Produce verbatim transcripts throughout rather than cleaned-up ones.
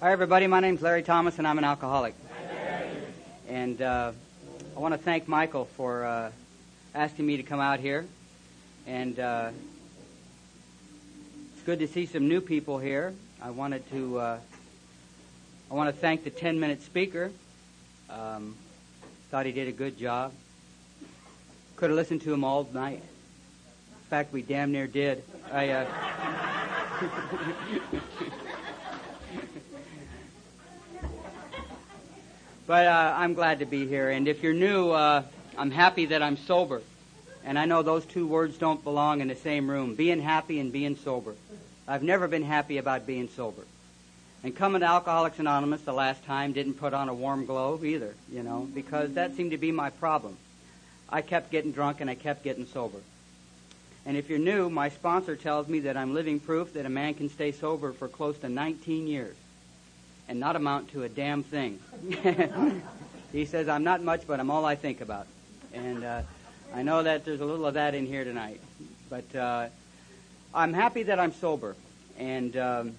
Hi, everybody. My name's Larry Thomas, and I'm an alcoholic. And uh, I want to thank Michael for uh, asking me to come out here. And uh, it's good to see some new people here. I wanted to uh, I want to thank the ten-minute speaker. Um, thought he did a good job. Could have listened to him all night. In fact, we damn near did. I. Uh, But uh, I'm glad to be here. And if you're new, uh, I'm happy that I'm sober. And I know those two words don't belong in the same room. Being happy and being sober. I've never been happy about being sober. And coming to Alcoholics Anonymous the last time didn't put on a warm glow either, you know, because that seemed to be my problem. I kept getting drunk and I kept getting sober. And if you're new, my sponsor tells me that I'm living proof that a man can stay sober for close to nineteen years. And not amount to a damn thing. He says, I'm not much, but I'm all I think about. And uh, I know that there's a little of that in here tonight. But uh, I'm happy that I'm sober. And um,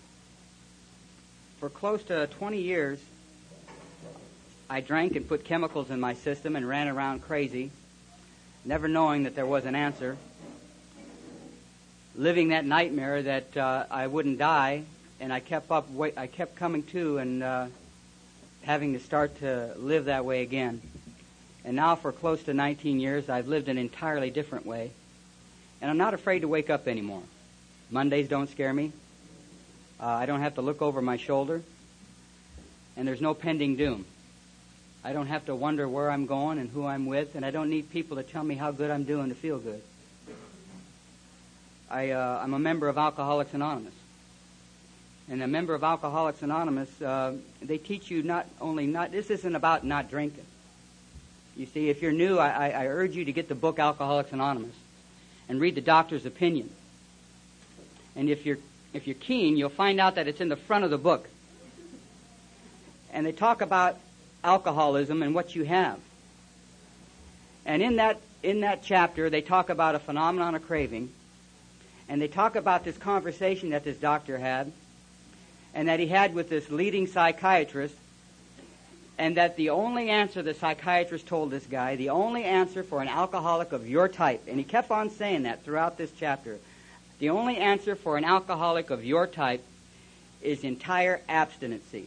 for close to twenty years, I drank and put chemicals in my system and ran around crazy, never knowing that there was an answer. Living that nightmare that uh, I wouldn't die. And I kept up. I kept coming to and uh, having to start to live that way again. And now, for close to nineteen years, I've lived an entirely different way. And I'm not afraid to wake up anymore. Mondays don't scare me. Uh, I don't have to look over my shoulder. And there's no pending doom. I don't have to wonder where I'm going and who I'm with. And I don't need people to tell me how good I'm doing to feel good. I, uh, I'm a member of Alcoholics Anonymous. And a member of Alcoholics Anonymous, uh, they teach you not only not, this isn't about not drinking. You see, if you're new, I, I urge you to get the book Alcoholics Anonymous and read the doctor's opinion. And if you're, if you're keen, you'll find out that it's in the front of the book. And they talk about alcoholism and what you have. And in that, in that chapter, they talk about a phenomenon of craving. And they talk about this conversation that this doctor had. And that he had with this leading psychiatrist, and that the only answer the psychiatrist told this guy, the only answer for an alcoholic of your type, and he kept on saying that throughout this chapter, the only answer for an alcoholic of your type is entire abstinency.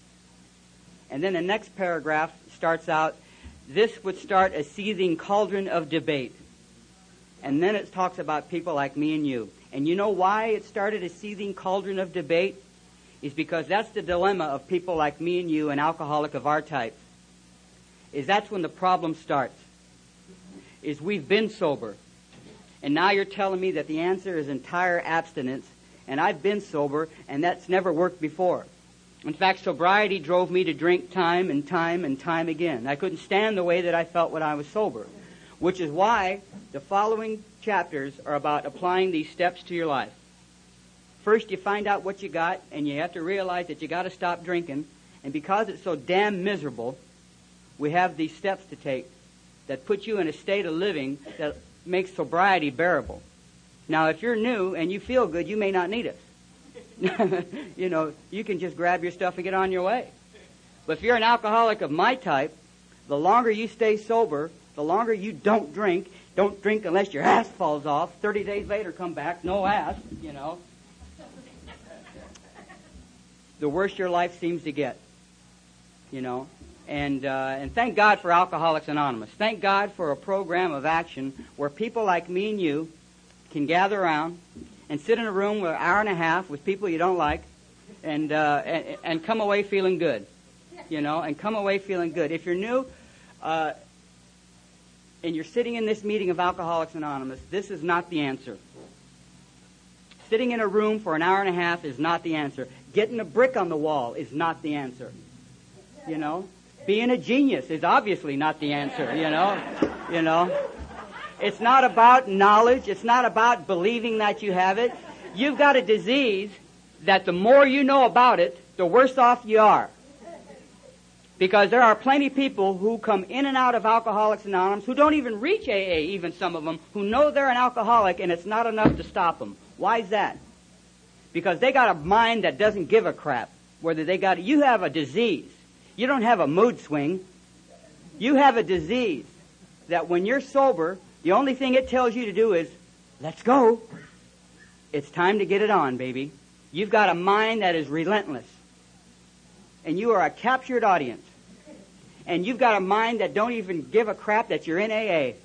And then the next paragraph starts out, this would start a seething cauldron of debate. And then it talks about people like me and you. And you know why it started a seething cauldron of debate? Is because that's the dilemma of people like me and you, an alcoholic of our type. Is that's when the problem starts. Is we've been sober. And now you're telling me that the answer is entire abstinence. And I've been sober, and that's never worked before. In fact, sobriety drove me to drink time and time and time again. I couldn't stand the way that I felt when I was sober. Which is why the following chapters are about applying these steps to your life. First, you find out what you got, and you have to realize that you got to stop drinking. And because it's so damn miserable, we have these steps to take that put you in a state of living that makes sobriety bearable. Now, if you're new and you feel good, you may not need it. You know, you can just grab your stuff and get on your way. But if you're an alcoholic of my type, the longer you stay sober, the longer you don't drink, don't drink unless your ass falls off. Thirty days later, come back, no ass, you know. The worse your life seems to get, you know. And uh, and thank God for Alcoholics Anonymous. Thank God for a program of action where people like me and you can gather around and sit in a room for an hour and a half with people you don't like and, uh, and, and come away feeling good, you know, and come away feeling good. If you're new uh, and you're sitting in this meeting of Alcoholics Anonymous, this is not the answer. Sitting in a room for an hour and a half is not the answer. Getting a brick on the wall is not the answer. You know? Being a genius is obviously not the answer, you know? You know? It's not about knowledge. It's not about believing that you have it. You've got a disease that the more you know about it, the worse off you are. Because there are plenty of people who come in and out of Alcoholics Anonymous who don't even reach A A, even some of them, who know they're an alcoholic and it's not enough to stop them. Why is that? Because they got a mind that doesn't give a crap. whether they got, you have a disease. You don't have a mood swing. You have a disease that when you're sober, the only thing it tells you to do is, let's go. It's time to get it on, baby. You've got a mind that is relentless. And you are a captured audience. And you've got a mind that don't even give a crap that you're in A A.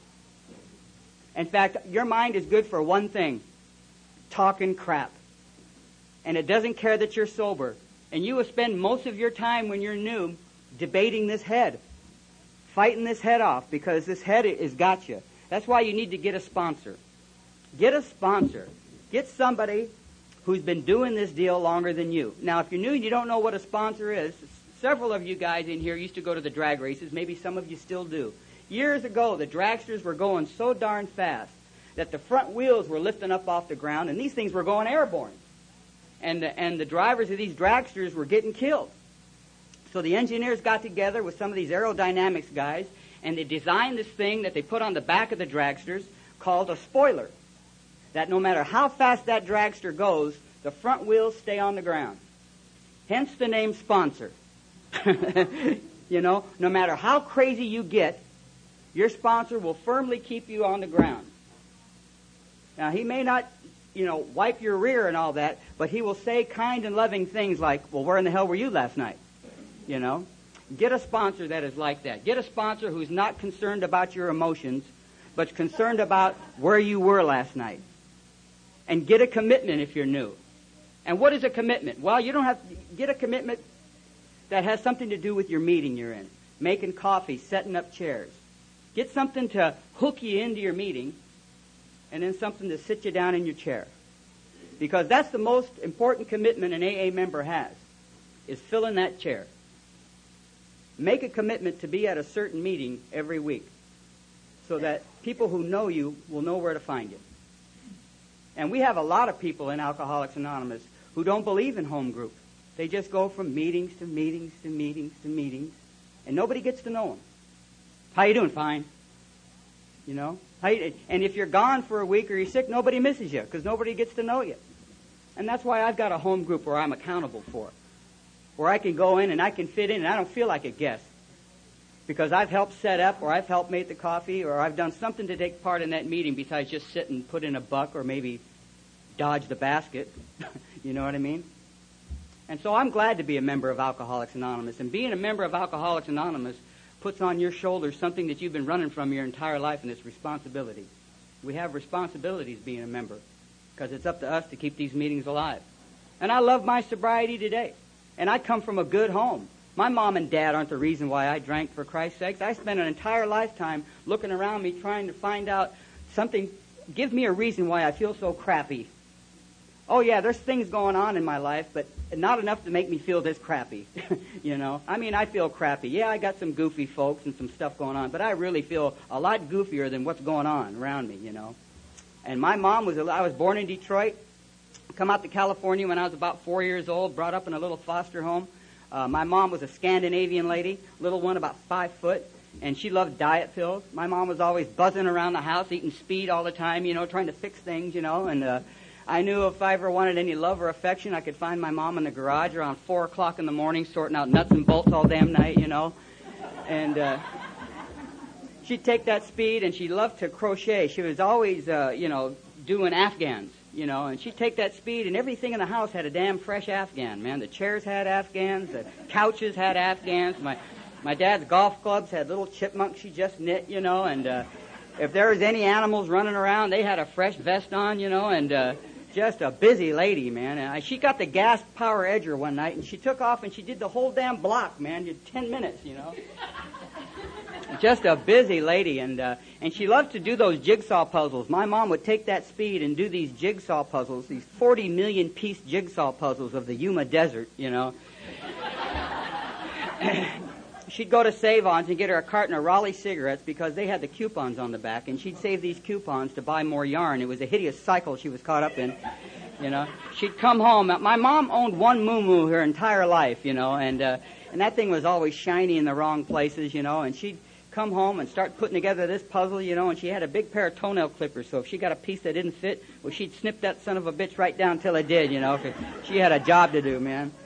In fact, your mind is good for one thing, talking crap. And it doesn't care that you're sober. And you will spend most of your time when you're new debating this head, fighting this head off, because this head has got you. That's why you need to get a sponsor. Get a sponsor. Get somebody who's been doing this deal longer than you. Now, if you're new and you don't know what a sponsor is, several of you guys in here used to go to the drag races. Maybe some of you still do. Years ago, the dragsters were going so darn fast that the front wheels were lifting up off the ground, and these things were going airborne. And the, and the drivers of these dragsters were getting killed. So the engineers got together with some of these aerodynamics guys, and they designed this thing that they put on the back of the dragsters called a spoiler. That no matter how fast that dragster goes, the front wheels stay on the ground. Hence the name sponsor. You know, no matter how crazy you get, your sponsor will firmly keep you on the ground. Now, he may not, you know, wipe your rear and all that, but he will say kind and loving things like, well, where in the hell were you last night? You know? Get a sponsor that is like that. Get a sponsor who's not concerned about your emotions, but concerned about where you were last night. And get a commitment if you're new. And what is a commitment? Well, you don't have to get a commitment that has something to do with your meeting you're in. Making coffee, setting up chairs. Get something to hook you into your meeting, and then something to sit you down in your chair. Because that's the most important commitment an A A member has, is filling that chair. Make a commitment to be at a certain meeting every week so that people who know you will know where to find you. And we have a lot of people in Alcoholics Anonymous who don't believe in home group. They just go from meetings to meetings to meetings to meetings, and nobody gets to know them. How you doing? Fine. You know? How you, and if you're gone for a week or you're sick, nobody misses you because nobody gets to know you. And that's why I've got a home group where I'm accountable for, where I can go in and I can fit in and I don't feel like a guest because I've helped set up or I've helped make the coffee or I've done something to take part in that meeting besides just sit and put in a buck or maybe dodge the basket. You know what I mean? And so I'm glad to be a member of Alcoholics Anonymous. And being a member of Alcoholics Anonymous puts on your shoulders something that you've been running from your entire life, and it's responsibility. We have responsibilities being a member because it's up to us to keep these meetings alive. And I love my sobriety today. And I come from a good home. My mom and dad aren't the reason why I drank, for Christ's sakes. I spent an entire lifetime looking around me trying to find out something, give me a reason why I feel so crappy. Oh, yeah, there's things going on in my life, but not enough to make me feel this crappy, you know. I mean, I feel crappy. Yeah, I got some goofy folks and some stuff going on, but I really feel a lot goofier than what's going on around me, you know. And my mom was, I was born in Detroit, come out to California when I was about four years old, brought up in a little foster home. Uh, my mom was a Scandinavian lady, little one about five foot, and she loved diet pills. My mom was always buzzing around the house, eating speed all the time, you know, trying to fix things, you know, and uh, I knew if I ever wanted any love or affection, I could find my mom in the garage around four o'clock in the morning sorting out nuts and bolts all damn night, you know. And uh, she'd take that speed, and she loved to crochet. She was always, uh, you know, doing Afghans, you know. And she'd take that speed, and everything in the house had a damn fresh Afghan, man. The chairs had Afghans. The couches had Afghans. My, my dad's golf clubs had little chipmunks she just knit, you know. And uh, if there was any animals running around, they had a fresh vest on, you know, and... Uh, Just a busy lady, man. And I, she got the gas power edger one night, and she took off and she did the whole damn block, man. You ten minutes, you know. Just a busy lady, and uh, and she loved to do those jigsaw puzzles. My mom would take that speed and do these jigsaw puzzles, these forty million piece jigsaw puzzles of the Yuma Desert, you know. She'd go to Save-Ons and get her a carton of Raleigh cigarettes because they had the coupons on the back, and she'd save these coupons to buy more yarn. It was a hideous cycle she was caught up in, you know. She'd come home. My mom owned one moo-moo her entire life, you know, and uh, and that thing was always shiny in the wrong places, you know, and she'd come home and start putting together this puzzle, you know, and she had a big pair of toenail clippers, so if she got a piece that didn't fit, well, she'd snip that son of a bitch right down till it did, you know, 'cause she had a job to do, man.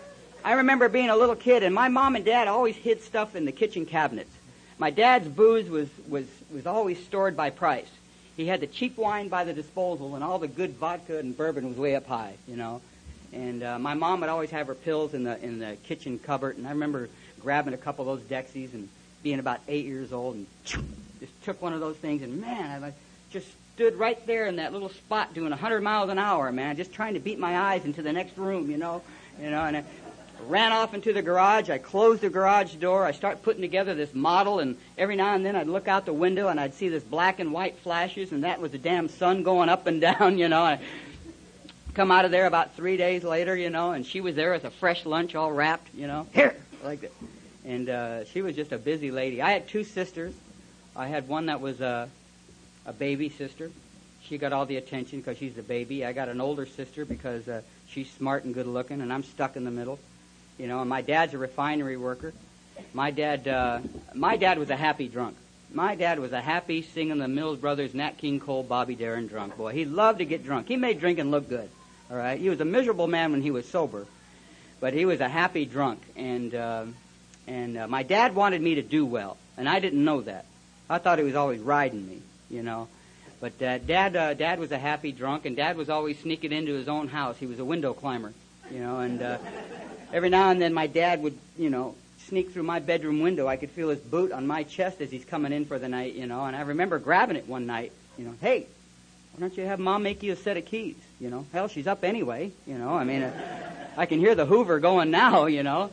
I remember being a little kid, and my mom and dad always hid stuff in the kitchen cabinets. My dad's booze was, was, was always stored by price. He had the cheap wine by the disposal, and all the good vodka and bourbon was way up high, you know. And uh, my mom would always have her pills in the in the kitchen cupboard, and I remember grabbing a couple of those Dexies and being about eight years old and just took one of those things, and man, I just stood right there in that little spot doing a hundred miles an hour, man, just trying to beat my eyes into the next room, you know, you know, and I ran off into the garage. I closed the garage door. I start putting together this model, and every now and then I'd look out the window and I'd see this black and white flashes, and that was the damn sun going up and down, you know. I come out of there about three days later, you know, and she was there with a fresh lunch all wrapped, you know, here, like that. And uh, she was just a busy lady. I had two sisters. I had one that was a, a baby sister. She got all the attention because she's the baby. I got an older sister because uh, she's smart and good looking, and I'm stuck in the middle. You know, and my dad's a refinery worker. My dad, uh, my dad was a happy drunk. My dad was a happy singing the Mills Brothers, Nat King Cole, Bobby Darin drunk boy. He loved to get drunk. He made drinking look good. All right, he was a miserable man when he was sober, but he was a happy drunk. And uh, and uh, my dad wanted me to do well, and I didn't know that. I thought he was always riding me, you know. But uh, dad, uh, dad was a happy drunk, and dad was always sneaking into his own house. He was a window climber, you know, and. Uh, Every now and then my dad would, you know, sneak through my bedroom window. I could feel his boot on my chest as he's coming in for the night, you know. And I remember grabbing it one night, you know. Hey, why don't you have Mom make you a set of keys, you know? Hell, she's up anyway, you know. I mean, uh, I can hear the Hoover going now, you know.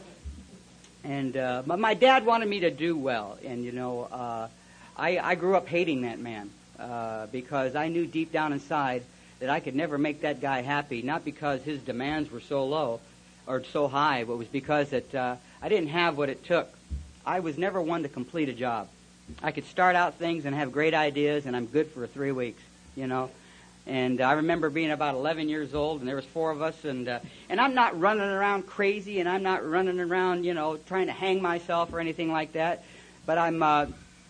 And uh, but my dad wanted me to do well. And, you know, uh, I, I grew up hating that man uh, because I knew deep down inside that I could never make that guy happy, not because his demands were so low, or so high, but it was because that uh, I didn't have what it took. I was never one to complete a job. I could start out things and have great ideas, and I'm good for three weeks, you know. And I remember being about eleven years old, and there was four of us, and uh, and I'm not running around crazy, and I'm not running around, you know, trying to hang myself or anything like that. But I'm uh,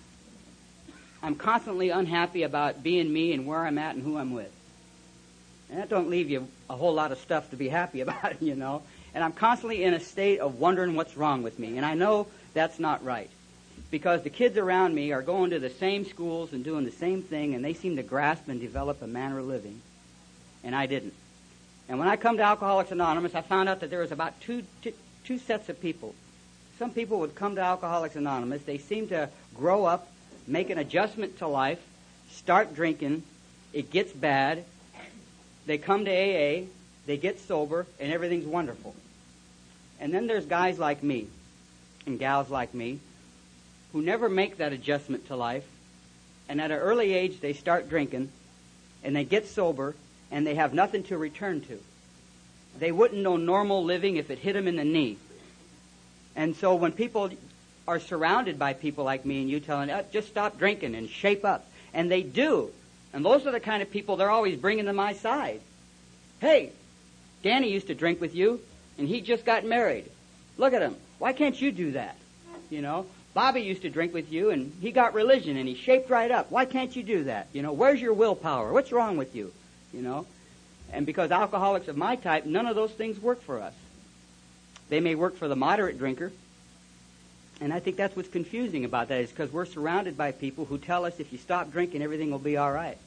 I'm constantly unhappy about being me and where I'm at and who I'm with. And that don't leave you a whole lot of stuff to be happy about, you know. And I'm constantly in a state of wondering what's wrong with me. And I know that's not right. Because the kids around me are going to the same schools and doing the same thing, and they seem to grasp and develop a manner of living. And I didn't. And when I come to Alcoholics Anonymous, I found out that there was about two, two, two sets of people. Some people would come to Alcoholics Anonymous. They seem to grow up, make an adjustment to life, start drinking. It gets bad. They come to A A. They get sober, and everything's wonderful. And then there's guys like me and gals like me who never make that adjustment to life, and at an early age they start drinking, and they get sober, and they have nothing to return to. They wouldn't know normal living if it hit them in the knee. And so when people are surrounded by people like me and you telling them, oh, just stop drinking and shape up, and they do, and those are the kind of people they're always bringing to my side. Hey, Danny used to drink with you, and he just got married. Look at him. Why can't you do that? You know, Bobby used to drink with you, and he got religion, and he shaped right up. Why can't you do that? You know, where's your willpower? What's wrong with you? You know, and because alcoholics of my type, none of those things work for us. They may work for the moderate drinker, and I think that's what's confusing about that is because we're surrounded by people who tell us if you stop drinking, everything will be all right.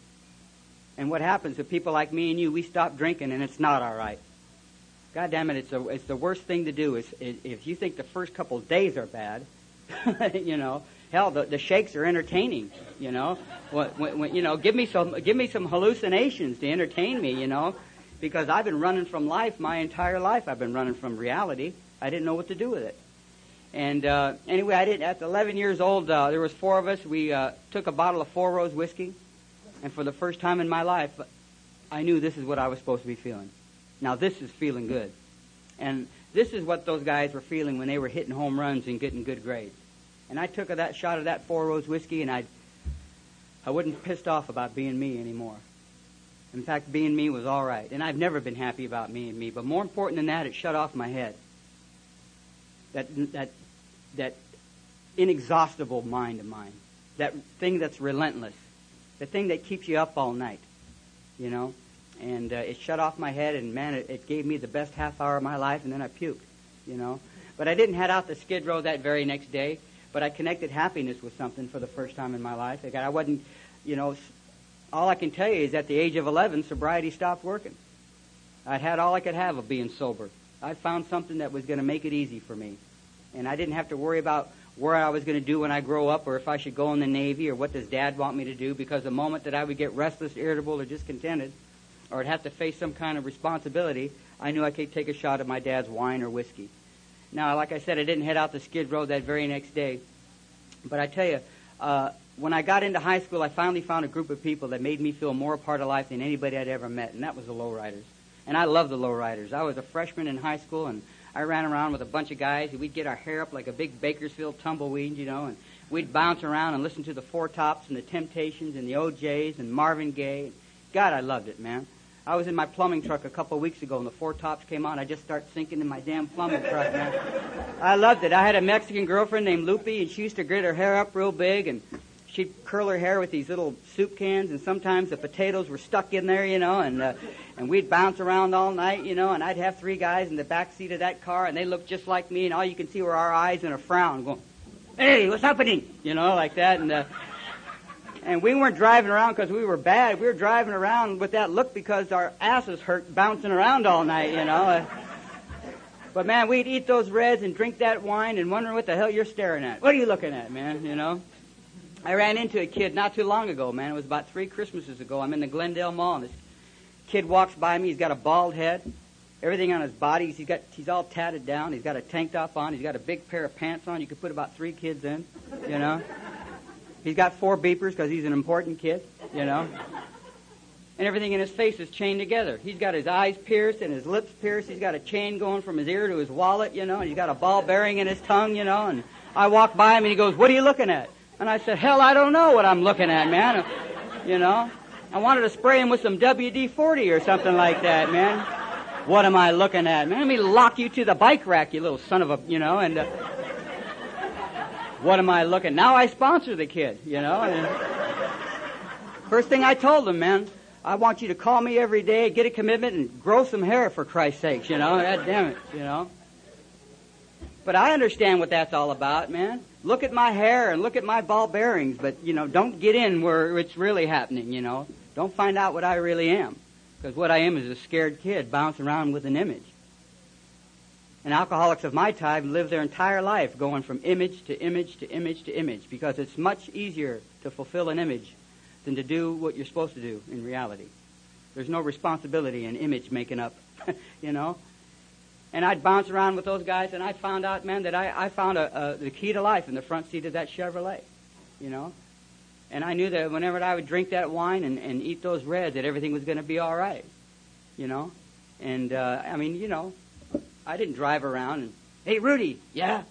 And what happens with people like me and you, we stop drinking and it's not all right. God damn it, it's, a, it's the worst thing to do. Is if you think the first couple of days are bad, you know, hell, the, the shakes are entertaining, you know. When, when, you know, give me some give me some hallucinations to entertain me, you know, because I've been running from life my entire life. I've been running from reality. I didn't know what to do with it. And uh, anyway, I didn't. At eleven years old, uh, there was four of us. We uh, took a bottle of Four Rose whiskey. And for the first time in my life, I knew this is what I was supposed to be feeling. Now, this is feeling good. And this is what those guys were feeling when they were hitting home runs and getting good grades. And I took a, that shot of that Four Rose whiskey, and I I wasn't pissed off about being me anymore. In fact, being me was all right. And I've never been happy about me and me. But more important than that, it shut off my head. That that that inexhaustible mind of mine. That thing that's relentless. The thing that keeps you up all night, you know. And uh, it shut off my head, and man, it, it gave me the best half hour of my life, and then I puked. you know. But I didn't head out to Skid Row that very next day, but I connected happiness with something for the first time in my life. I wasn't, you know, all I can tell you is at the age of eleven, sobriety stopped working. I'd had all I could have of being sober. I'd found something that was going to make it easy for me. And I didn't have to worry about where I was going to do when I grow up, or if I should go in the Navy, or what does Dad want me to do, because the moment that I would get restless, irritable, or discontented, or I'd have to face some kind of responsibility, I knew I could take a shot at my dad's wine or whiskey. Now, like I said, I didn't head out to Skid Row that very next day. But I tell you, uh, when I got into high school, I finally found a group of people that made me feel more a part of life than anybody I'd ever met, and that was the lowriders. And I love the lowriders. I was a freshman in high school, and I ran around with a bunch of guys, and we'd get our hair up like a big Bakersfield tumbleweed, you know, and we'd bounce around and listen to the Four Tops and the Temptations and the O Js and Marvin Gaye. God, I loved it, man. I was in my plumbing truck a couple of weeks ago, and the Four Tops came on. I just started sinking in my damn plumbing truck, man. I loved it. I had a Mexican girlfriend named Lupe, and she used to grit her hair up real big, and she'd curl her hair with these little soup cans, and sometimes the potatoes were stuck in there, you know, and uh, and we'd bounce around all night, you know, and I'd have three guys in the back seat of that car, and they looked just like me, and all you can see were our eyes and a frown going, hey, what's happening? You know, like that, and uh, and we weren't driving around because we were bad. We were driving around with that look because our asses hurt bouncing around all night, you know. Uh, but, man, we'd eat those Reds and drink that wine and wonder what the hell you're staring at. What are you looking at, man, you know? I ran into a kid not too long ago, man. It was about three Christmases ago. I'm in the Glendale Mall, and this kid walks by me. He's got a bald head, everything on his body. He's got he's all tatted down. He's got a tank top on. He's got a big pair of pants on. You could put about three kids in, you know. He's got four beepers because he's an important kid, you know. And everything in his face is chained together. He's got his eyes pierced and his lips pierced. He's got a chain going from his ear to his wallet, you know. And he's got a ball bearing in his tongue, you know. And I walk by him, and he goes, what are you looking at? And I said, hell, I don't know what I'm looking at, man. You know, I wanted to spray him with some W D forty or something like that, man. What am I looking at, man? Let me lock you to the bike rack, you little son of a, you know, and uh, what am I looking? Now I sponsor the kid, you know. And first thing I told him, man, I want you to call me every day, get a commitment, and grow some hair for Christ's sakes, you know. God damn it, you know. But I understand what that's all about, man. Look at my hair and look at my ball bearings, but, you know, don't get in where it's really happening, you know. Don't find out what I really am, because what I am is a scared kid bouncing around with an image. And alcoholics of my type live their entire life going from image to image to image to image, because it's much easier to fulfill an image than to do what you're supposed to do in reality. There's no responsibility in image making up, you know. And I'd bounce around with those guys, and I found out, man, that I, I found a, a, the key to life in the front seat of that Chevrolet, you know. And I knew that whenever I would drink that wine and, and eat those Reds, that everything was going to be all right, you know. And, uh, I mean, you know, I didn't drive around and, hey, Rudy, yeah?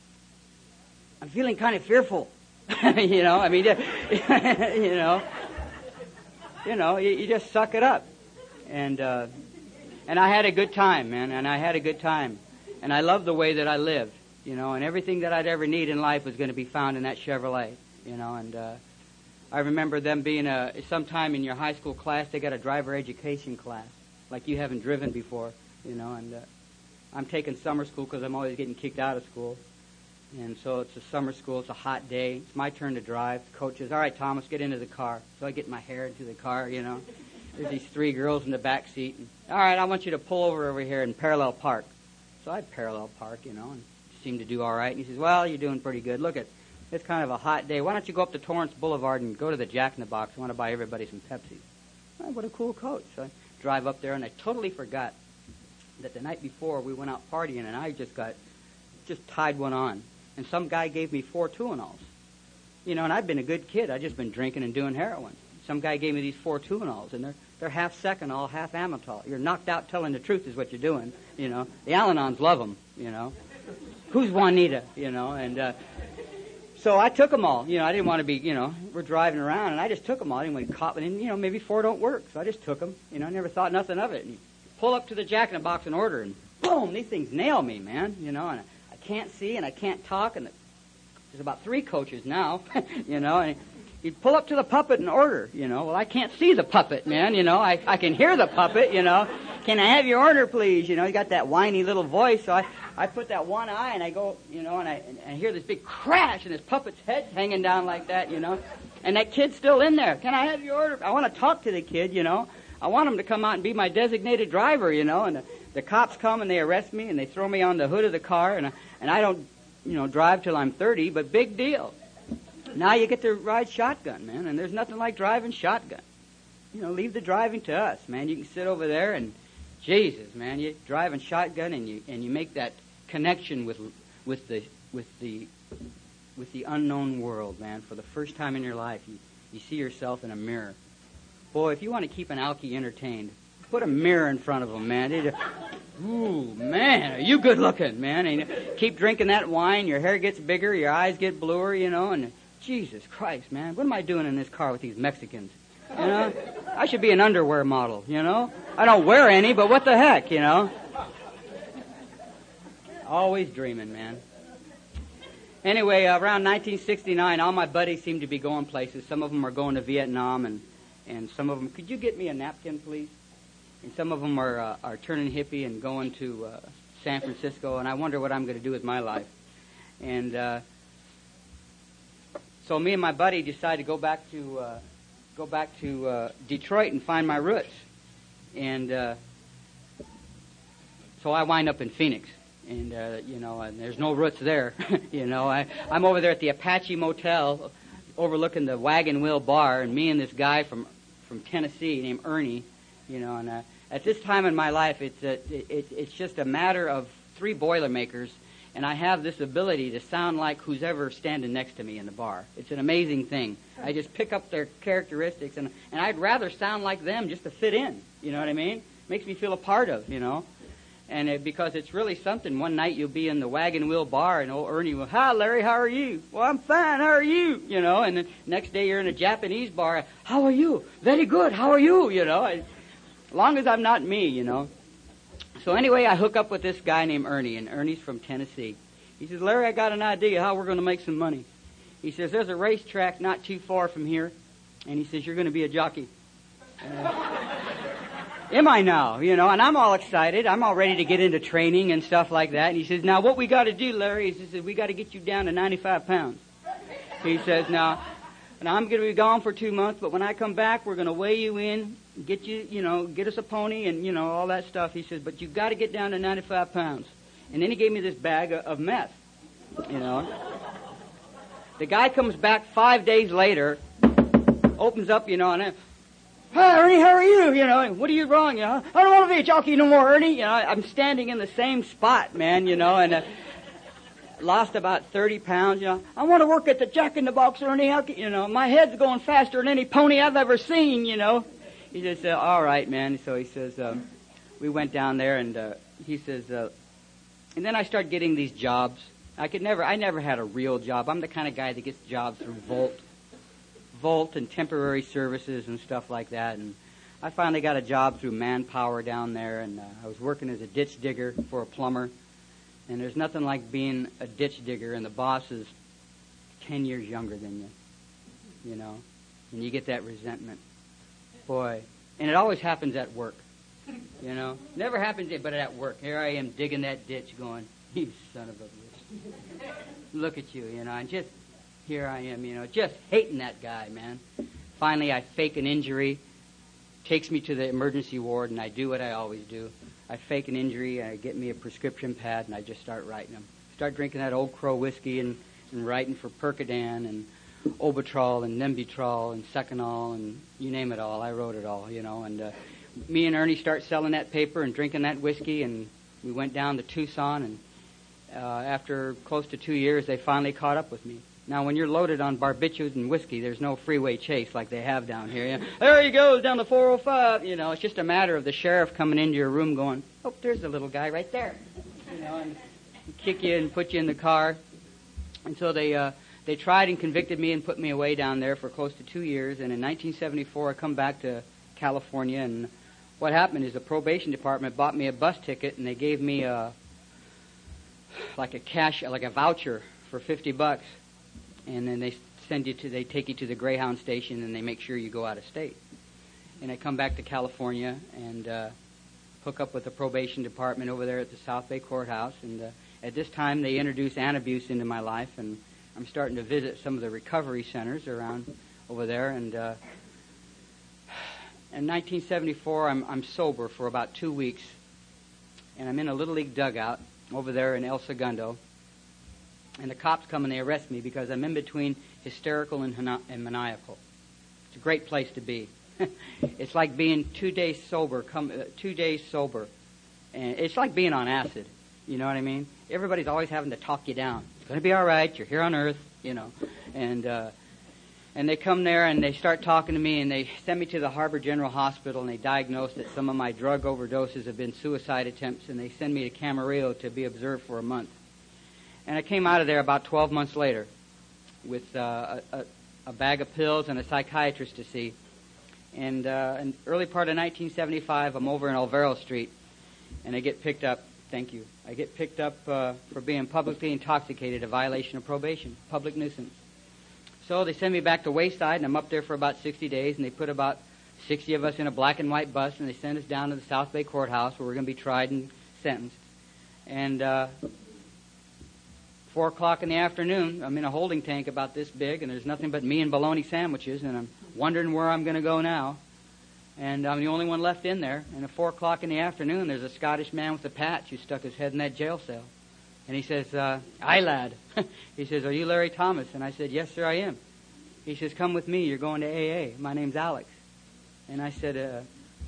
I'm feeling kind of fearful, you know. I mean, you know, you know, you, you just suck it up. And, uh... And I had a good time, man, and I had a good time. And I loved the way that I lived, you know, and everything that I'd ever need in life was going to be found in that Chevrolet, you know. And uh, I remember them being a, sometime in your high school class, they got a driver education class, like you haven't driven before, you know. And uh, I'm taking summer school because I'm always getting kicked out of school. And so it's a summer school, it's a hot day. It's my turn to drive. The coach says, all right, Thomas, get into the car. So I get my hair into the car, you know. There's these three girls in the back seat. And, all right, I want you to pull over over here and parallel park. So I parallel park, you know, and seemed to do all right. And he says, well, you're doing pretty good. Look, at it's kind of a hot day. Why don't you go up to Torrance Boulevard and go to the Jack in the Box? I want to buy everybody some Pepsi. Oh, what a cool coach. So I drive up there, and I totally forgot that the night before we went out partying, and I just got, just tied one on. And some guy gave me four Tuinals. You know, and I've been a good kid. I've just been drinking and doing heroin. Some guy gave me these four Tuinals, and they're they're half Seconal, half Amitol. You're knocked out telling the truth is what you're doing, you know. The Al-Anons love them, you know. Who's Juanita, you know, and uh, so I took them all. You know, I didn't want to be, you know, we're driving around, and I just took them all. I didn't want to cop it, and, you know, maybe four don't work, so I just took them. You know, I never thought nothing of it. And you pull up to the Jack in the Box and order, and boom, these things nail me, man, you know, and I, I can't see, and I can't talk, and there's about three coaches now, you know, and he'd pull up to the puppet and order, you know. Well, I can't see the puppet, man, you know. I, I can hear the puppet, you know. can I have your order, please? You know, he got that whiny little voice, so I, I put that one eye and I go, you know, and I, and I hear this big crash and this puppet's head's hanging down like that, you know. And that kid's still in there. Can I have your order? I want to talk to the kid, you know. I want him to come out and be my designated driver, you know. And the, the cops come and they arrest me and they throw me on the hood of the car, and I, and I don't, you know, drive till I'm thirty, but big deal. Now you get to ride shotgun, man, and there's nothing like driving shotgun. You know, leave the driving to us, man. You can sit over there and, Jesus, man, you're driving shotgun and you and you make that connection with with the with the with the unknown world, man. For the first time in your life, you, you see yourself in a mirror. Boy, if you want to keep an alkie entertained, put a mirror in front of him, man. It, ooh, man, are you good looking, man? And keep drinking that wine, your hair gets bigger, your eyes get bluer, you know, and Jesus Christ, man, what am I doing in this car with these Mexicans? You know, I should be an underwear model, you know. I don't wear any, but what the heck, you know. Always dreaming, man. Anyway, uh, around nineteen sixty-nine, all my buddies seemed to be going places. Some of them are going to Vietnam, and, and some of them, could you get me a napkin, please? And some of them are uh, are turning hippie and going to uh, San Francisco, and I wonder what I'm going to do with my life. And uh, so me and my buddy decided to go back to uh, go back to uh, Detroit and find my roots. And uh, so I wind up in Phoenix. And, uh, you know, and there's no roots there. you know, I, I'm over there at the Apache Motel overlooking the Wagon Wheel Bar, and me and this guy from, from Tennessee named Ernie, you know, and uh, at this time in my life, it's, a, it, it's just a matter of three Boilermakers, and I have this ability to sound like who's ever standing next to me in the bar. It's an amazing thing. I just pick up their characteristics, and, and I'd rather sound like them just to fit in, you know what I mean? Makes me feel a part of, you know. And it, because it's really something, one night you'll be in the Wagon Wheel Bar, and old Ernie will, hi, Larry, how are you? Well, I'm fine, how are you? You know, and the next day you're in a Japanese bar, how are you? Very good, how are you? You know, I, as long as I'm not me, you know. So anyway, I hook up with this guy named Ernie, and Ernie's from Tennessee. He says, Larry, I got an idea how we're going to make some money. He says, there's a racetrack not too far from here, and he says, you're going to be a jockey. Uh, Am I now? You know, and I'm all excited. I'm all ready to get into training and stuff like that. And he says, now what we got to do, Larry, he says, we got to get you down to ninety-five pounds. He says, now, now I'm going to be gone for two months, but when I come back, we're going to weigh you in, get you, you know, get us a pony and, you know, all that stuff. He says, but you've got to get down to ninety-five pounds. And then he gave me this bag of, of meth, you know. The guy comes back five days later, opens up, you know, and I, hi, Ernie, how are you? You know, what are you wrong? You know, I don't want to be a jockey no more, Ernie. You know, I'm standing in the same spot, man, you know, and uh, lost about thirty pounds, you know. I want to work at the Jack in the Box, Ernie. How can, you know, my head's going faster than any pony I've ever seen, you know. He just said, all right, man. So he says, um, we went down there, and uh, he says, uh, and then I start getting these jobs. I could never, I never had a real job. I'm the kind of guy that gets jobs through Volt. Volt and temporary services and stuff like that, and I finally got a job through Manpower down there, and uh, I was working as a ditch digger for a plumber, and there's nothing like being a ditch digger and the boss is ten years younger than you, you know, and you get that resentment. Boy, and it always happens at work, you know, never happens but at work. Here I am digging that ditch going, you son of a bitch. Look at you, you know, and just here I am, you know, just hating that guy, man. Finally, I fake an injury, takes me to the emergency ward, and I do what I always do. I fake an injury, I get me a prescription pad, and I just start writing them. Start drinking that Old Crow whiskey and, and writing for Percodan and Obitrol and Nembutrol and Seconal and you name it all. I wrote it all, you know. And uh, me and Ernie start selling that paper and drinking that whiskey, and we went down to Tucson, and uh, after close to two years, they finally caught up with me. Now, when you're loaded on barbiturates and whiskey, there's no freeway chase like they have down here. You know, there he goes down the four oh five. You know, it's just a matter of the sheriff coming into your room going, oh, there's the little guy right there. You know, and kick you and put you in the car. And so they uh, they tried and convicted me and put me away down there for close to two years. And in nineteen seventy-four, I come back to California. And what happened is the probation department bought me a bus ticket, and they gave me a, like a cash, like a voucher for fifty bucks. And then they send you to, they take you to the Greyhound station, and they make sure you go out of state. And I come back to California, and uh, hook up with the probation department over there at the South Bay Courthouse. And uh, at this time, they introduced Antabuse into my life, and I'm starting to visit some of the recovery centers around over there. And uh, in nineteen seventy-four, I'm, I'm sober for about two weeks, and I'm in a Little League dugout over there in El Segundo. And the cops come and they arrest me because I'm in between hysterical and, and maniacal. It's a great place to be. It's like being two days sober, come, uh, two days sober. And it's like being on acid. You know what I mean? Everybody's always having to talk you down. It's going to be all right. You're here on earth, you know. And uh, and they come there and they start talking to me and they send me to the Harbor General Hospital and they diagnose that some of my drug overdoses have been suicide attempts, and they send me to Camarillo to be observed for a month. And I came out of there about twelve months later with uh, a, a bag of pills and a psychiatrist to see. And uh, in the early part of nineteen seventy-five, I'm over in Olvero Street, and I get picked up. Thank you. I get picked up uh, for being publicly intoxicated, a violation of probation, public nuisance. So they send me back to Wayside, and I'm up there for about sixty days, and they put about sixty of us in a black and white bus, and they send us down to the South Bay Courthouse where we're going to be tried and sentenced. And uh, four o'clock in the afternoon, I'm in a holding tank about this big, and there's nothing but me and bologna sandwiches, and I'm wondering where I'm going to go now. And I'm the only one left in there. And at four o'clock in the afternoon, there's a Scottish man with a patch who stuck his head in that jail cell. And he says, uh, aye, lad. He says, are you Larry Thomas? And I said, yes, sir, I am. He says, come with me. You're going to A A. My name's Alex. And I said, uh,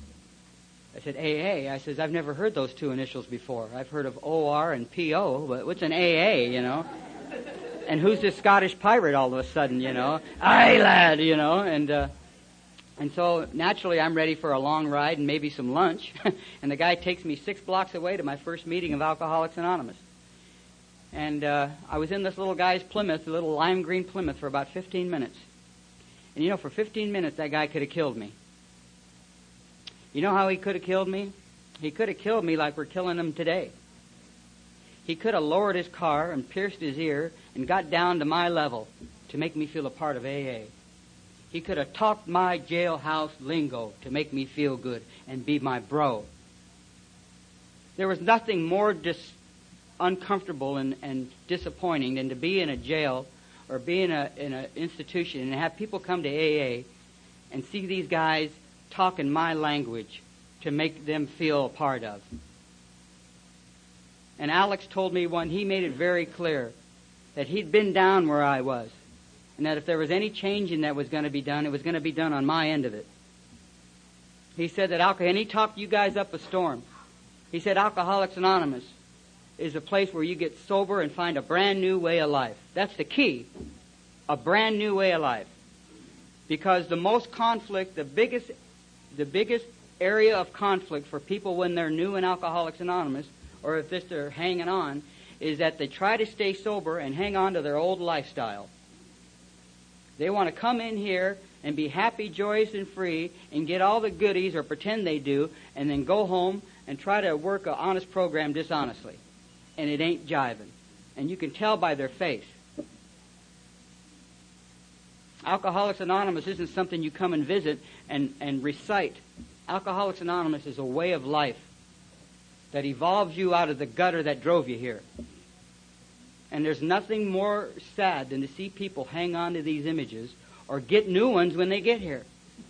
I said, A A? I says, I've never heard those two initials before. I've heard of O R and P O, but what's an A A, you know? And who's this Scottish pirate all of a sudden, you know? Aye, lad, you know? And, uh, And so, naturally, I'm ready for a long ride and maybe some lunch. And the guy takes me six blocks away to my first meeting of Alcoholics Anonymous. And uh, I was in this little guy's Plymouth, a little lime green Plymouth, for about fifteen minutes. And, you know, for fifteen minutes, that guy could have killed me. You know how he could have killed me? He could have killed me like we're killing him today. He could have lowered his car and pierced his ear and got down to my level to make me feel a part of A A. He could have talked my jailhouse lingo to make me feel good and be my bro. There was nothing more dis- uncomfortable and, and disappointing than to be in a jail or be in a in an institution and have people come to A A and see these guys talking my language to make them feel a part of. And Alex told me one, he made it very clear that he'd been down where I was. And that if there was any changing that was going to be done, it was going to be done on my end of it. He said that alcohol, and he talked you guys up a storm. He said Alcoholics Anonymous is a place where you get sober and find a brand new way of life. That's the key. A brand new way of life. Because the most conflict, the biggest, the biggest area of conflict for people when they're new in Alcoholics Anonymous, or if this they're hanging on, is that they try to stay sober and hang on to their old lifestyle. They want to come in here and be happy, joyous, and free and get all the goodies or pretend they do and then go home and try to work an honest program dishonestly. And it ain't jiving. And you can tell by their face. Alcoholics Anonymous isn't something you come and visit and, and recite. Alcoholics Anonymous is a way of life that evolves you out of the gutter that drove you here. And there's nothing more sad than to see people hang on to these images or get new ones when they get here.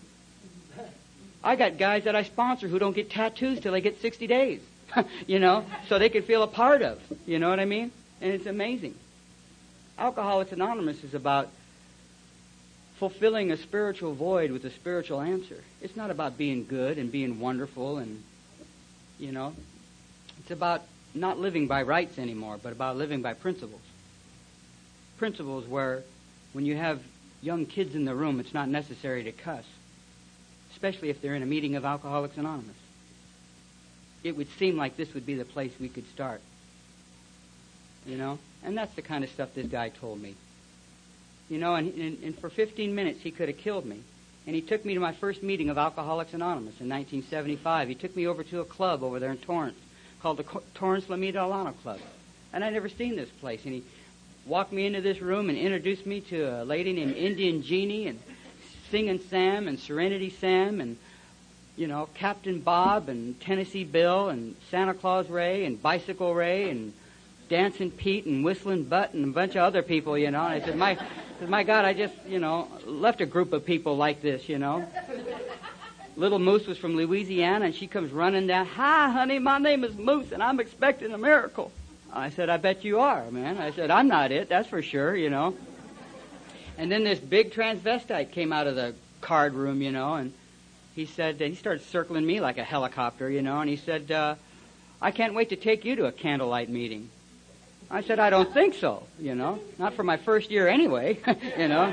I got guys that I sponsor who don't get tattoos till they get sixty days, you know, so they can feel a part of, you know what I mean? And it's amazing. Alcoholics Anonymous is about fulfilling a spiritual void with a spiritual answer. It's not about being good and being wonderful and, you know, it's about not living by rights anymore, but about living by principles. Principles where when you have young kids in the room, it's not necessary to cuss, especially if they're in a meeting of Alcoholics Anonymous. It would seem like this would be the place we could start. You know? And that's the kind of stuff this guy told me. You know, and, and, and for fifteen minutes he could have killed me. And he took me to my first meeting of Alcoholics Anonymous in nineteen seventy-five. He took me over to a club over there in Torrance called the Torrance La Medalana Club. And I'd never seen this place. And he walked me into this room and introduced me to a lady named Indian Jeannie and Singing Sam and Serenity Sam and you know, Captain Bob and Tennessee Bill and Santa Claus Ray and Bicycle Ray and Dancing Pete and Whistling Butt and a bunch of other people, you know. And I said, my, I said, my God, I just, you know, left a group of people like this, you know. Little Moose was from Louisiana, and she comes running down. Hi, honey, my name is Moose, and I'm expecting a miracle. I said, I bet you are, man. I said, I'm not it, that's for sure, you know. And then this big transvestite came out of the card room, you know, and he said, he started circling me like a helicopter, you know, and he said, uh, I can't wait to take you to a candlelight meeting. I said, I don't think so, you know, not for my first year anyway, you know.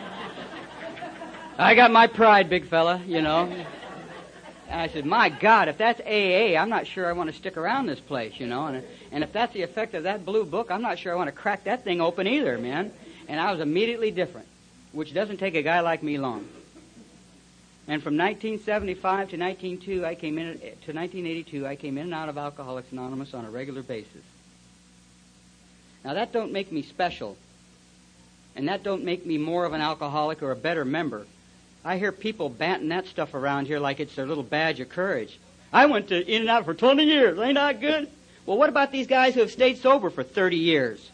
I got my pride, big fella, you know. And I said, my God, if that's A A, I'm not sure I want to stick around this place, you know. And, and if that's the effect of that blue book, I'm not sure I want to crack that thing open either, man. And I was immediately different, which doesn't take a guy like me long. And from nineteen seventy-five to nineteen oh two, I came in to nineteen eighty-two, I came in and out of Alcoholics Anonymous on a regular basis. Now that don't make me special, and that don't make me more of an alcoholic or a better member. I hear people banting that stuff around here like it's their little badge of courage. I went to in and out for twenty years. Ain't that good? Well, what about these guys who have stayed sober for thirty years?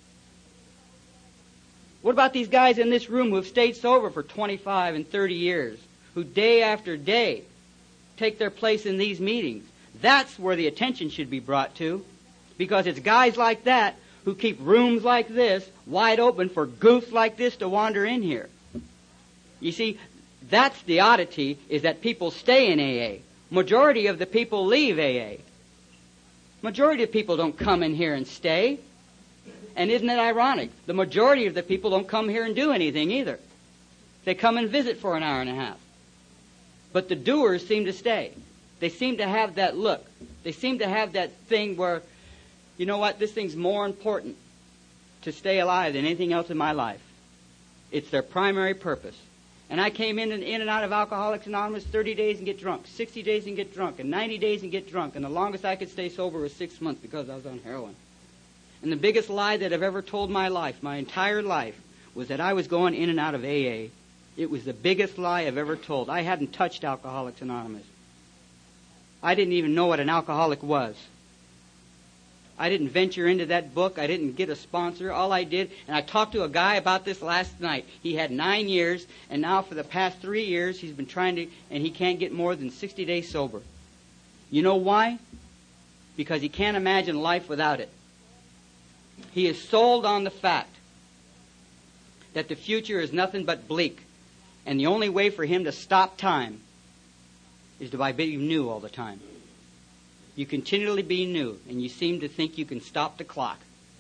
What about these guys in this room who have stayed sober for twenty-five and thirty years, who day after day take their place in these meetings? That's where the attention should be brought to, because it's guys like that who keep rooms like this wide open for goofs like this to wander in here. You see, that's the oddity, is that people stay in A A. Majority of the people leave A A. Majority of people don't come in here and stay. And isn't it ironic? The majority of the people don't come here and do anything either. They come and visit for an hour and a half. But the doers seem to stay. They seem to have that look. They seem to have that thing where, you know what, this thing's more important to stay alive than anything else in my life. It's their primary purpose. And I came in and, in and out of Alcoholics Anonymous thirty days and get drunk, sixty days and get drunk, and ninety days and get drunk. And the longest I could stay sober was six months because I was on heroin. And the biggest lie that I've ever told my life, my entire life, was that I was going in and out of A A. It was the biggest lie I've ever told. I hadn't touched Alcoholics Anonymous. I didn't even know what an alcoholic was. I didn't venture into that book. I didn't get a sponsor. All I did, and I talked to a guy about this last night. He had nine years, and now for the past three years, he's been trying to, and he can't get more than sixty days sober. You know why? Because he can't imagine life without it. He is sold on the fact that the future is nothing but bleak, and the only way for him to stop time is to by being new all the time. You continually be new, and you seem to think you can stop the clock.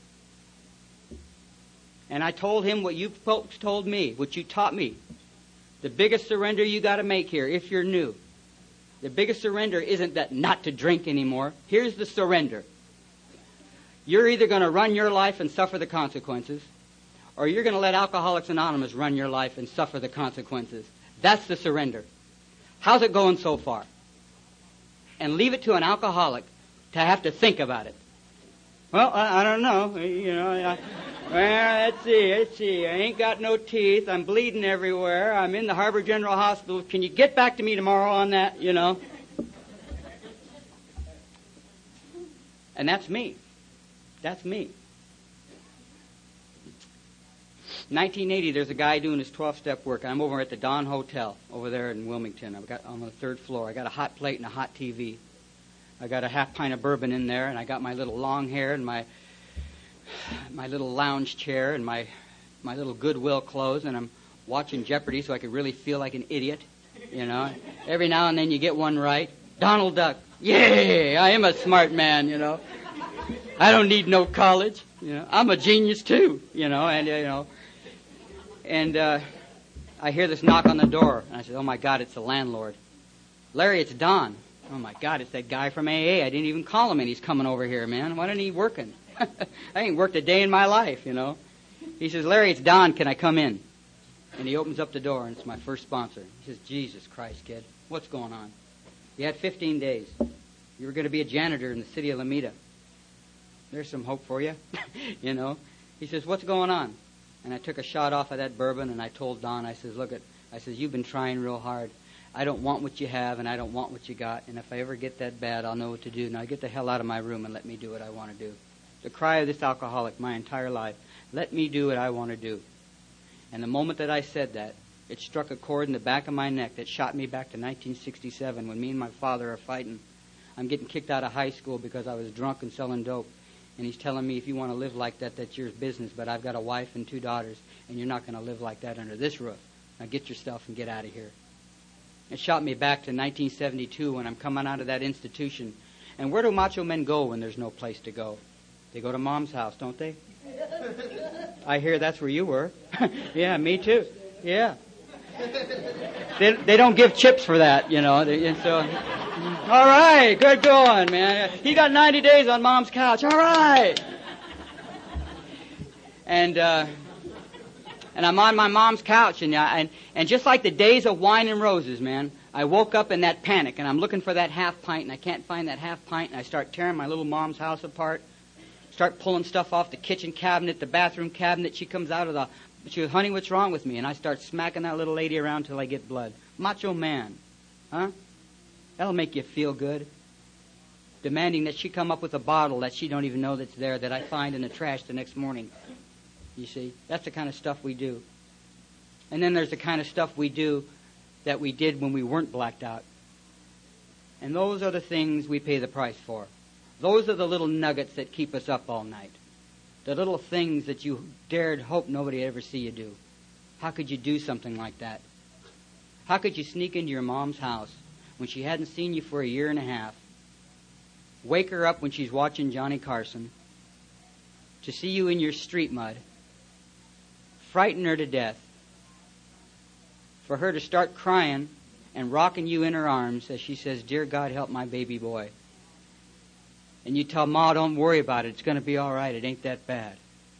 And I told him what you folks told me, what you taught me. The biggest surrender you got to make here, if you're new, the biggest surrender isn't that not to drink anymore. Here's the surrender. You're either going to run your life and suffer the consequences, or you're going to let Alcoholics Anonymous run your life and suffer the consequences. That's the surrender. How's it going so far? And leave it to an alcoholic to have to think about it. Well, I, I don't know. You know, I, well, let's see, let's see. I ain't got no teeth. I'm bleeding everywhere. I'm in the Harbor General Hospital. Can you get back to me tomorrow on that, you know? And that's me. That's me. nineteen eighty, there's a guy doing his twelve-step work. I'm over at the Don Hotel over there in Wilmington. I've got on the third floor. I got a hot plate and a hot T V. I got a half pint of bourbon in there, and I got my little long hair and my my little lounge chair and my my little Goodwill clothes, and I'm watching Jeopardy so I could really feel like an idiot, you know. Every now and then you get one right. Donald Duck. Yay! I am a smart man, you know. I don't need no college, you know. I'm a genius too, you know, and you know. And uh, I hear this knock on the door, and I said, oh, my God, it's the landlord. Larry, it's Don. Oh, my God, it's that guy from A A. I didn't even call him, and he's coming over here, man. Why isn't he working? I ain't worked a day in my life, you know. He says, Larry, it's Don. Can I come in? And he opens up the door, and it's my first sponsor. He says, Jesus Christ, kid, what's going on? You had fifteen days. You were going to be a janitor in the city of Alameda. There's some hope for you, you know. He says, what's going on? And I took a shot off of that bourbon, and I told Don, I says, look, it, I says, you've been trying real hard. I don't want what you have, and I don't want what you got. And if I ever get that bad, I'll know what to do. Now get the hell out of my room and let me do what I want to do. The cry of this alcoholic my entire life. Let me do what I want to do. And the moment that I said that, it struck a chord in the back of my neck that shot me back to nineteen sixty-seven when me and my father are fighting. I'm getting kicked out of high school because I was drunk and selling dope. And he's telling me, if you want to live like that, that's your business. But I've got a wife and two daughters, and you're not going to live like that under this roof. Now get your stuff and get out of here. It shot me back to nineteen seventy-two when I'm coming out of that institution. And where do macho men go when there's no place to go? They go to Mom's house, don't they? I hear that's where you were. Yeah, me too. Yeah. They, they don't give chips for that, you know. They, and so, all right, good going, man. He got ninety days on Mom's couch. All right. And uh, and I'm on my mom's couch, and, and and just like the days of wine and roses, man, I woke up in that panic, and I'm looking for that half pint, and I can't find that half pint, and I start tearing my little mom's house apart, start pulling stuff off the kitchen cabinet, the bathroom cabinet. She comes out of the... She goes, honey, what's wrong with me? And I start smacking that little lady around till I get blood. Macho man. Huh? That'll make you feel good. Demanding that she come up with a bottle that she don't even know that's there, that I find in the trash the next morning. You see? That's the kind of stuff we do. And then there's the kind of stuff we do that we did when we weren't blacked out. And those are the things we pay the price for. Those are the little nuggets that keep us up all night. The little things that you dared hope nobody ever see you do. How could you do something like that? How could you sneak into your mom's house when she hadn't seen you for a year and a half, wake her up when she's watching Johnny Carson, to see you in your street mud, frighten her to death, for her to start crying and rocking you in her arms as she says, "Dear God, help my baby boy." And you tell Ma, don't worry about it. It's going to be all right. It ain't that bad.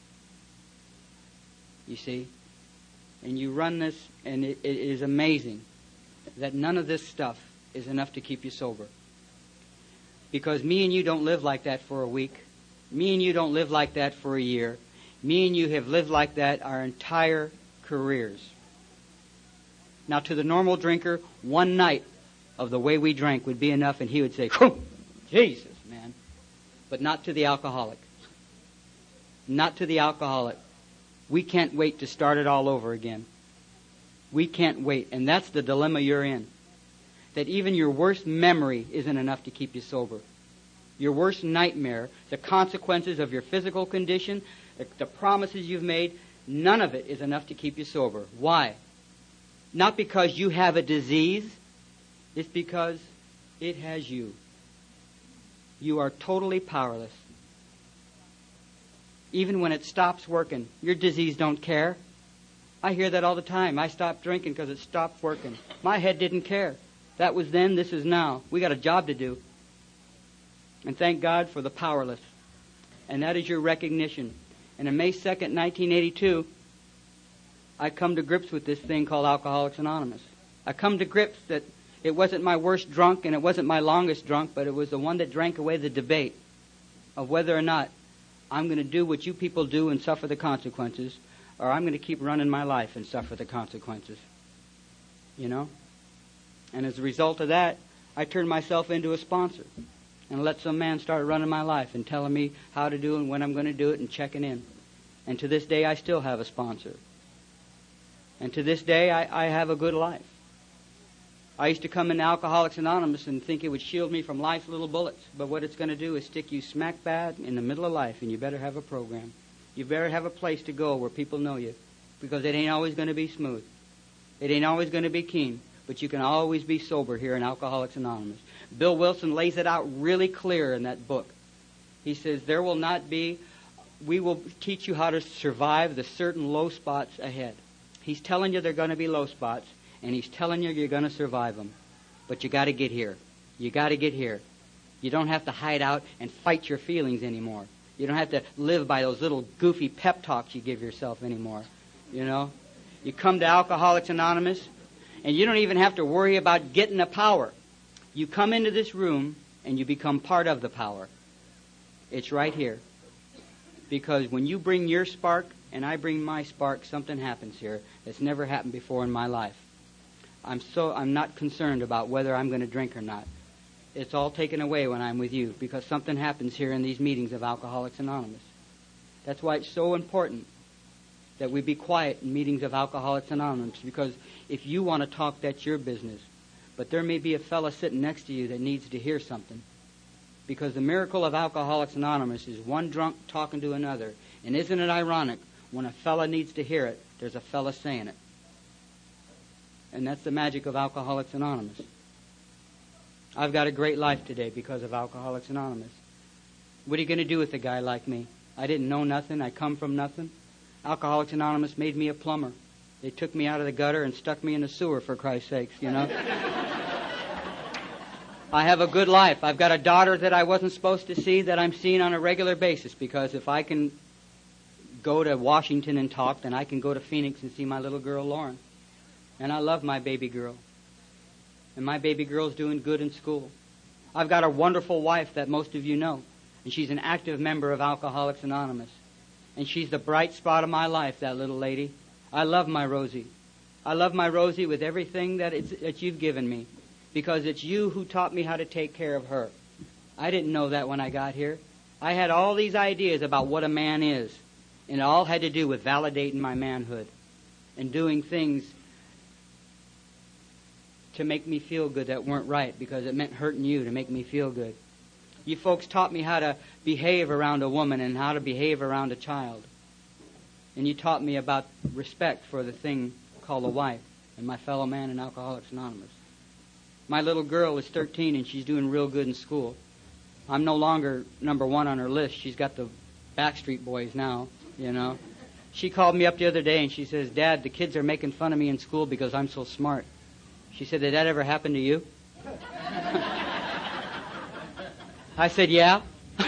You see? And you run this, and it, it is amazing that none of this stuff is enough to keep you sober. Because me and you don't live like that for a week. Me and you don't live like that for a year. Me and you have lived like that our entire careers. Now, to the normal drinker, one night of the way we drank would be enough, and he would say, Jesus, man. But not to the alcoholic. Not to the alcoholic. We can't wait to start it all over again. We can't wait. And that's the dilemma you're in. That even your worst memory isn't enough to keep you sober. Your worst nightmare, the consequences of your physical condition, the, the promises you've made, none of it is enough to keep you sober. Why? Not because you have a disease. It's because it has you. You are totally powerless. Even when it stops working, your disease don't care. I hear that all the time. I stopped drinking because it stopped working. My head didn't care. That was then, this is now. We got a job to do. And thank God for the powerless. And that is your recognition. And on May second, nineteen eighty-two, I come to grips with this thing called Alcoholics Anonymous. I come to grips that it wasn't my worst drunk and it wasn't my longest drunk, but it was the one that drank away the debate of whether or not I'm going to do what you people do and suffer the consequences, or I'm going to keep running my life and suffer the consequences. You know? And as a result of that, I turned myself into a sponsor and let some man start running my life and telling me how to do and when I'm going to do it and checking in. And to this day, I still have a sponsor. And to this day, I, I have a good life. I used to come into Alcoholics Anonymous and think it would shield me from life's little bullets. But what it's going to do is stick you smack bad in the middle of life, and you better have a program. You better have a place to go where people know you, because it ain't always going to be smooth. It ain't always going to be keen, but you can always be sober here in Alcoholics Anonymous. Bill Wilson lays it out really clear in that book. He says, there will not be, we will teach you how to survive the certain low spots ahead. He's telling you they're going to be low spots. And he's telling you you're going to survive them. But you got to get here. You got to get here. You don't have to hide out and fight your feelings anymore. You don't have to live by those little goofy pep talks you give yourself anymore. You know? You come to Alcoholics Anonymous, and you don't even have to worry about getting the power. You come into this room, and you become part of the power. It's right here. Because when you bring your spark, and I bring my spark, something happens here that's never happened before in my life. I'm so I'm not concerned about whether I'm going to drink or not. It's all taken away when I'm with you, because something happens here in these meetings of Alcoholics Anonymous. That's why it's so important that we be quiet in meetings of Alcoholics Anonymous, because if you want to talk, that's your business. But there may be a fella sitting next to you that needs to hear something. Because the miracle of Alcoholics Anonymous is one drunk talking to another. And isn't it ironic, when a fella needs to hear it, there's a fella saying it. And that's the magic of Alcoholics Anonymous. I've got a great life today because of Alcoholics Anonymous. What are you going to do with a guy like me? I didn't know nothing. I come from nothing. Alcoholics Anonymous made me a plumber. They took me out of the gutter and stuck me in the sewer, for Christ's sakes, you know. I have a good life. I've got a daughter that I wasn't supposed to see that I'm seeing on a regular basis, because if I can go to Washington and talk, then I can go to Phoenix and see my little girl, Lauren. And I love my baby girl. And my baby girl's doing good in school. I've got a wonderful wife that most of you know. And she's an active member of Alcoholics Anonymous. And she's the bright spot of my life, that little lady. I love my Rosie. I love my Rosie with everything that, it's, that you've given me. Because it's you who taught me how to take care of her. I didn't know that when I got here. I had all these ideas about what a man is. And it all had to do with validating my manhood. And doing things to make me feel good that weren't right, because it meant hurting you to make me feel good. You folks taught me how to behave around a woman and how to behave around a child. And you taught me about respect for the thing called a wife and my fellow man in Alcoholics Anonymous. My little girl is thirteen and she's doing real good in school. I'm no longer number one on her list. She's got the Backstreet Boys now, you know. She called me up the other day and she says, "Dad, the kids are making fun of me in school because I'm so smart." She said, "Did that ever happen to you?" I said, "Yeah."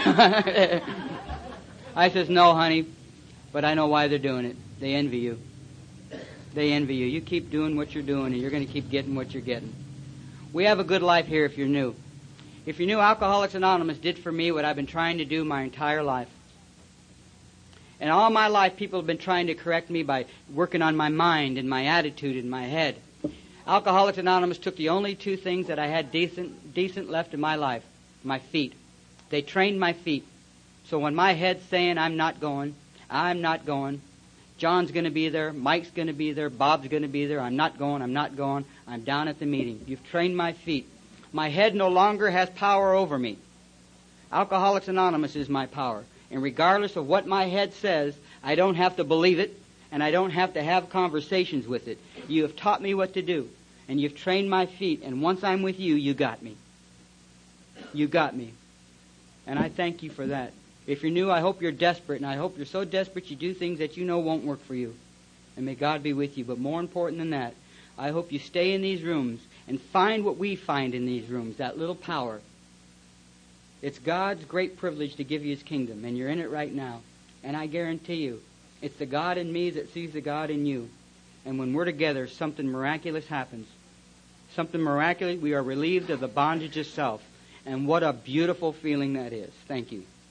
I says, "No, honey, but I know why they're doing it. They envy you. They envy you. You keep doing what you're doing and you're going to keep getting what you're getting." We have a good life here if you're new. If you're new, Alcoholics Anonymous did for me what I've been trying to do my entire life. And all my life, people have been trying to correct me by working on my mind and my attitude and my head. Alcoholics Anonymous took the only two things that I had decent, decent left in my life, my feet. They trained my feet. So when my head's saying I'm not going, I'm not going, John's going to be there, Mike's going to be there, Bob's going to be there, I'm not going, I'm not going, I'm down at the meeting. You've trained my feet. My head no longer has power over me. Alcoholics Anonymous is my power. And regardless of what my head says, I don't have to believe it, and I don't have to have conversations with it. You have taught me what to do, and you've trained my feet, and once I'm with you, you got me. You got me. And I thank you for that. If you're new, I hope you're desperate, and I hope you're so desperate you do things that you know won't work for you. And may God be with you. But more important than that, I hope you stay in these rooms and find what we find in these rooms, that little power. It's God's great privilege to give you His kingdom, and you're in it right now. And I guarantee you, it's the God in me that sees the God in you. And when we're together, something miraculous happens. Something miraculous, we are relieved of the bondage of self. And what a beautiful feeling that is. Thank you.